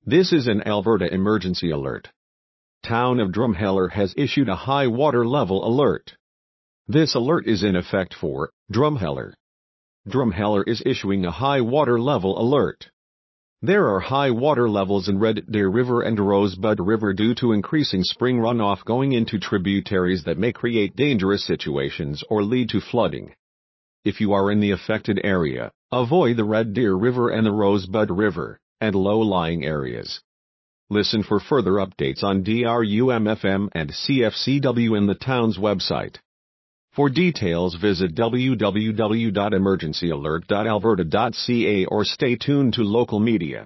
This is an Alberta emergency alert. Town of Drumheller has issued a high water level alert. This alert is in effect for Drumheller. Drumheller is issuing a high water level alert. There are high water levels in Red Deer River and Rosebud River due to increasing spring runoff going into tributaries that may create dangerous situations or lead to flooding. If you are in the affected area, avoid the Red Deer River and the Rosebud River and low-lying areas. Listen for further updates on DRUM-FM and CFCW in the town's website. For details, visit www.emergencyalert.alberta.ca or stay tuned to local media.